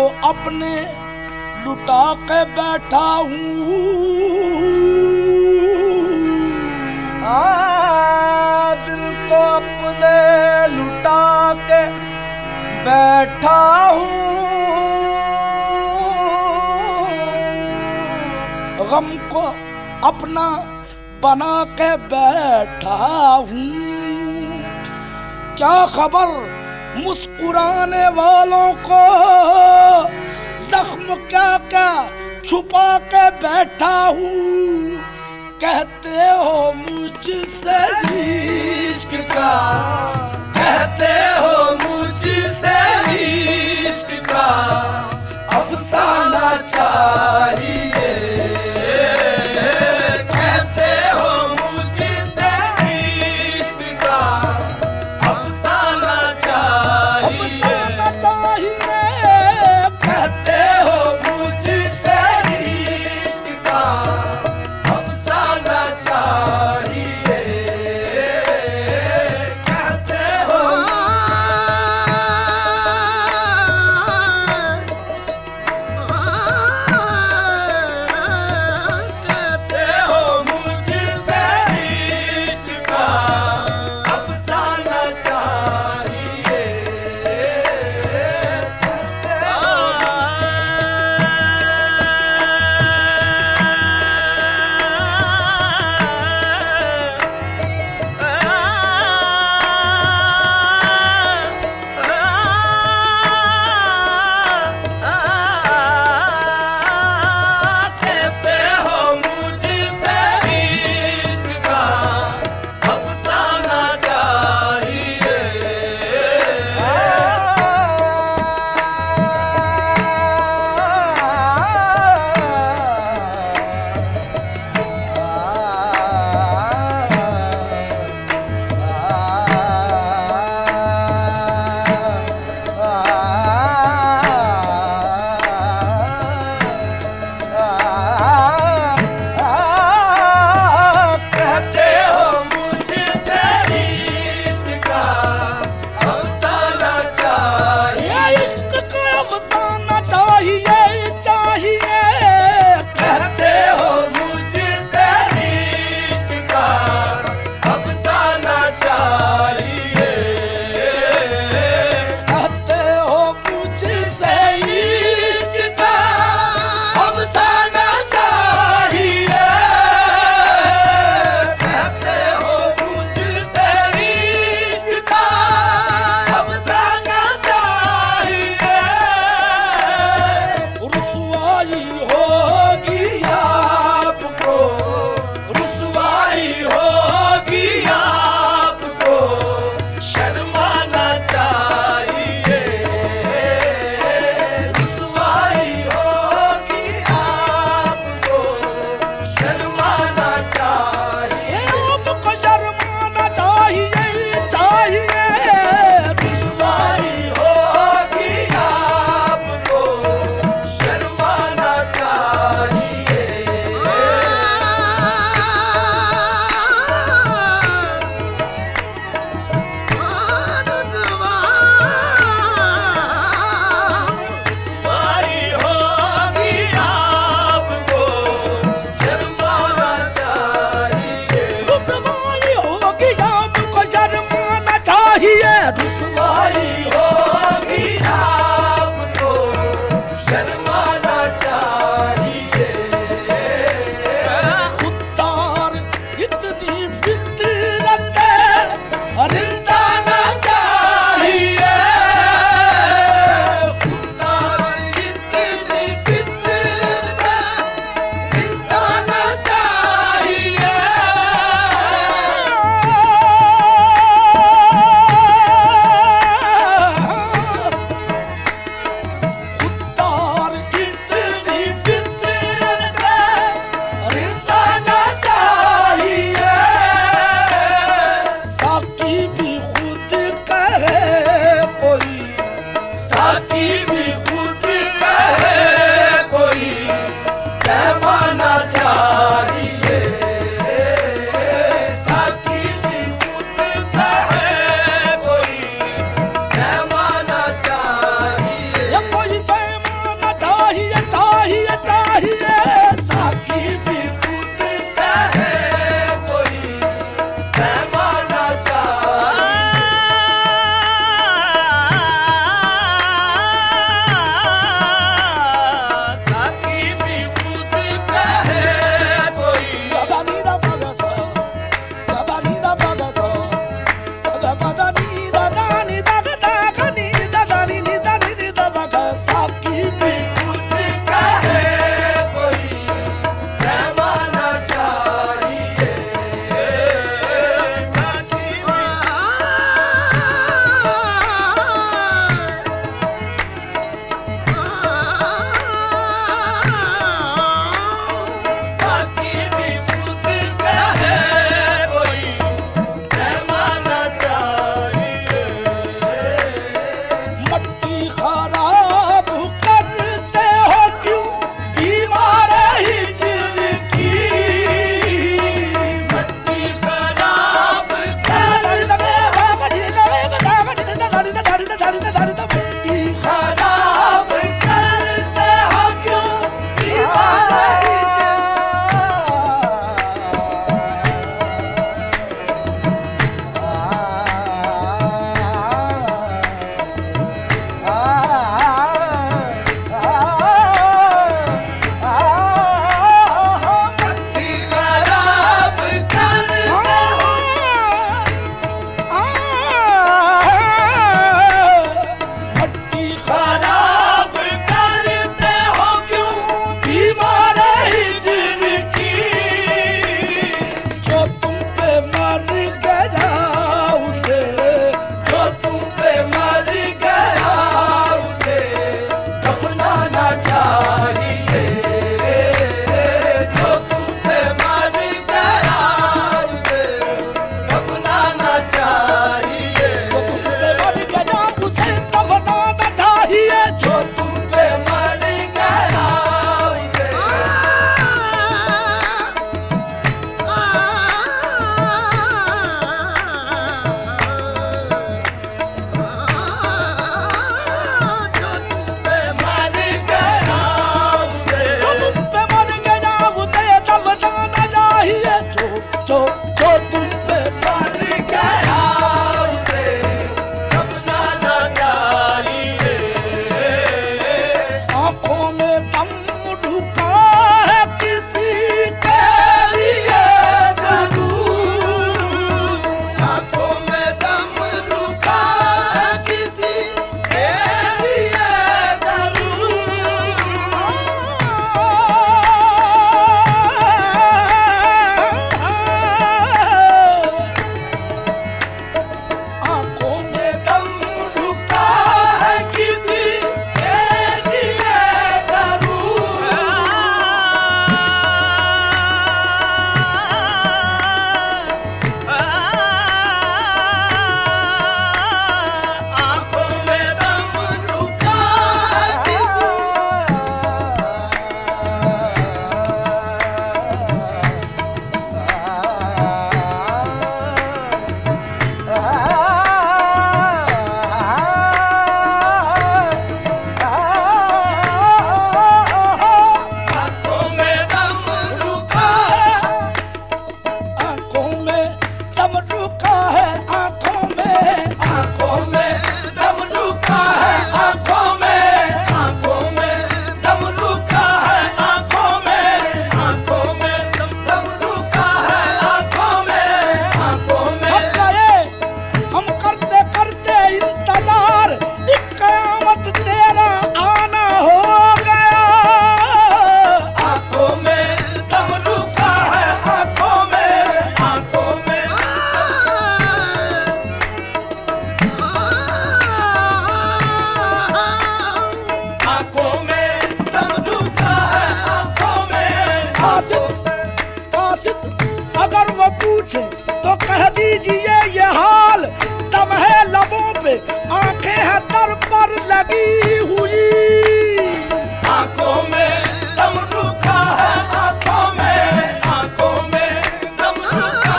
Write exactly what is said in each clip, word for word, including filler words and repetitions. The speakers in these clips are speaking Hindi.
अपने लुटा के बैठा हूँ। हाँ, दिल को अपने लुटा के बैठा हूँ, गम को अपना बना के बैठा हूँ। क्या खबर मुस्कुराने वालों को, जख्म क्या क्या छुपा के बैठा हूँ। कहते हो मुझसे इश्क का, कहते हो मुझसे इश्क का अफसाना चाहिए। कहते हो मुझसे इश्क का अफसाना चाहिए, अफसाना चाहिए। कहते हो मुझसे इश्क का अफसाना चाहिए। कहते हो खराब करते हो क्यों बीमार हिजर की मट्टी खराब मट्टी खराब करते हो क्यों दीवार मट्टी खराब करते मट्टी खराब करते हो क्यों दीवार हिजर की जो तुम पे मर गया उसे जो तुम पे मर गया उसे दफनाना चाहिए जो तुम पे मर गया उसे दफनाना चाहिए जो तुम पे मर गया उसे दफनाना चाहिए जो तुम पे मर गया उसे पे मर गया उसे जो तुम पे मर गया उसे दफनाना चाहिए जो जो जो तुम पे मर गया उसे दफनाना चाहिए आंखों में दम रुका है किसी के लिए जरूर आंखों में दम रुका है किसी के लिए आंखों में दम रुका है किसी के लिए जरूर आंखों में दम रुका है आंखों में दम रुका आंखों में दम रुका है आंखों में आंखों में दम रुका है आंखों में आंखों में दम रुका है आंखों में आंखों में दम दम रुका है आंखों में आंखों हम में गए हम करते करते इंतजार एक कयामत तेरा आना हो गया आंखों में दम रुका है आंखों में आंखों में आंखों में दम रुका है आंखों में कासिद कासिद अगर वो पूछे तो कह दीजिए ये हाल दम है लबों पे आंखें हैं दर पर लगी हुई आंखों में दम रुका है आंखों में आंखों में दम रुका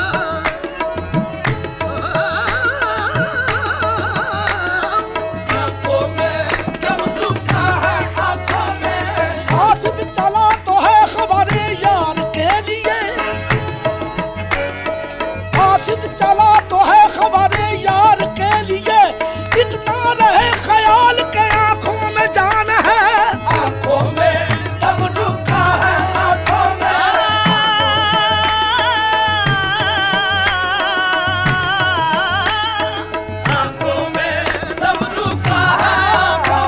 आंखों में दम रुका है आंखों में कासिद चला तो है खबरें यार के लिए कासिद चला तो है खबरें यार के लिए इतना रहे ख्याल के आंखों में जान है आंखों में दम रुका है आंखों में आंखों में दम रुका है आंखों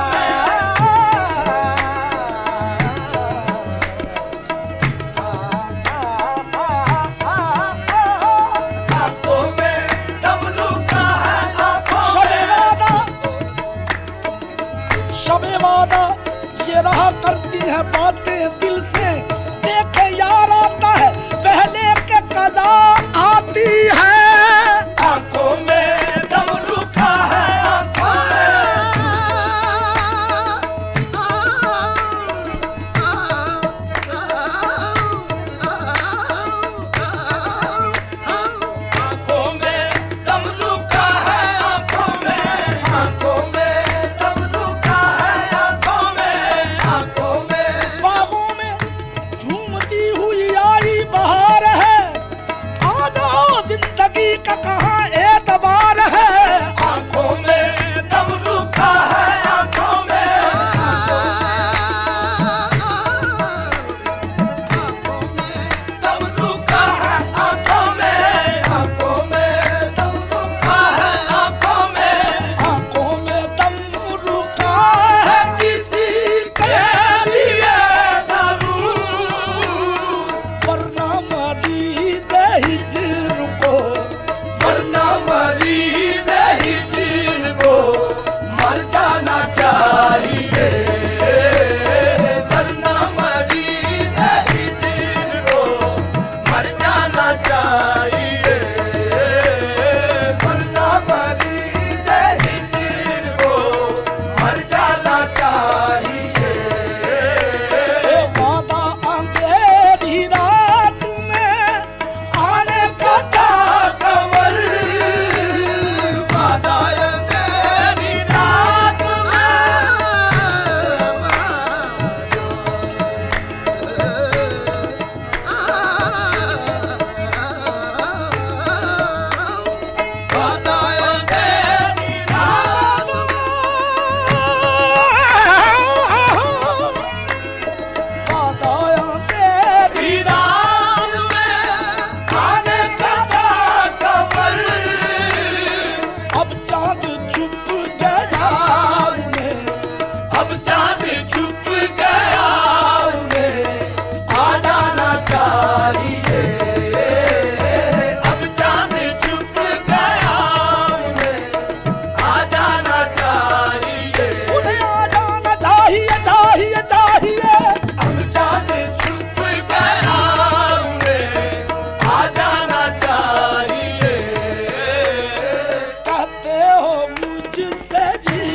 में आंखों में दम रुका है आंखों शबे में वादा शबे वादा ये रहा करती है बातें दिल से देखे यार आता है पहले के कदा आती है आंखों में दम रुका है आंखों में जाना चाहिए, वरना मरीज हिजर को मर जाना चाहिए, वरना मरीज हिजर को मर जाना चाहिए। ए वादा अंधेरी रात में आने का था कमर वादा अंधेरी रात में, वादा अंधेरी रात वादा अंधेरी रात में आने का था कमर, अब चांद छुप गया में, अब चांद छुप गया उन्हें आ जाना चाहिए, अब चांद छुप गया उन्हें आ जाना चाहिए, उन्हें आ जाना चाहिए चाहिए चाहिए। अब चांद छुप गया उन्हें आ जाना चाहिए। कहते हो मुझसे जी